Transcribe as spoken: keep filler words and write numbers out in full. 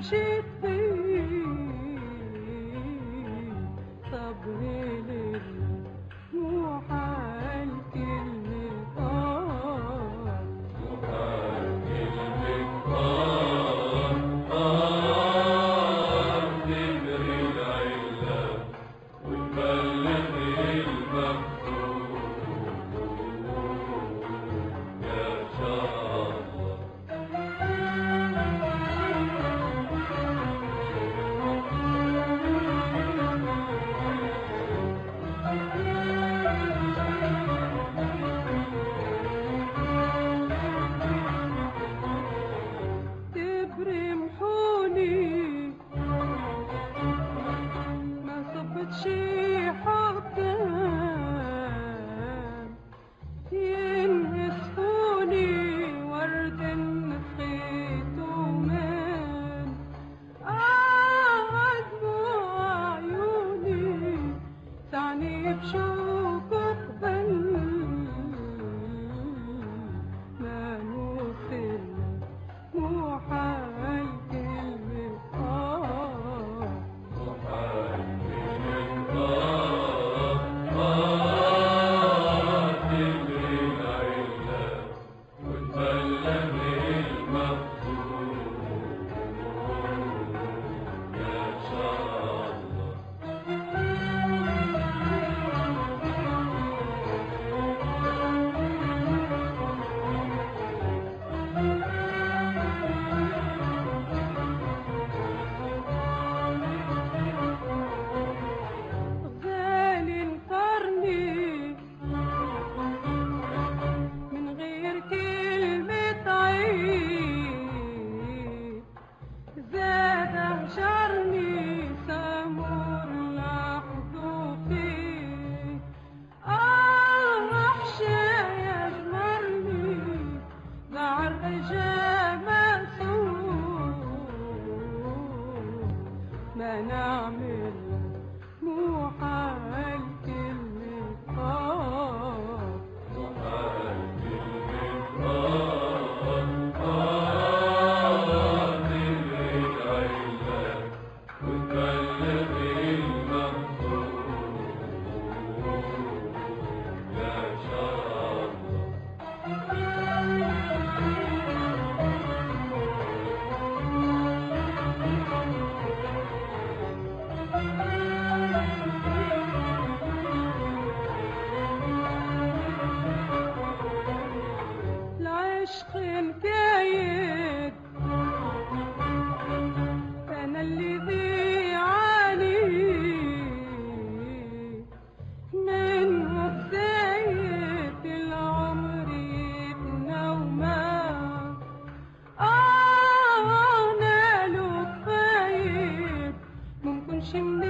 تمشي تغيب صبري لله مو حال كلمة آه مو حال كلمة آه آه تمري العلة وتبلغ المكتوب يا شاء الله. تبرمحوني ما صبت شي حكام ينهسفوني ورد نسخيت ومان آه دموع عيوني تعني بشوق قبل ما نوصل مو حال كلمة آه مو حال كلمة آه آه تمري العلة وتبلغ المكتوب يا شاء الله. غالي انكرني من غير كلمة عيب زاد هجرني سامور لحظه فيه آه وحشة يجمرني ضاع الرجا مسؤول ما نعمل مو حال كلمة آه مو حال كلمة آه آه تمري العلة وتبلغ المكتوب يا شاء الله. العشق مكايد أنا اللي عليه منه بداية العمر يتنوما آه نالو فايد ممكنش من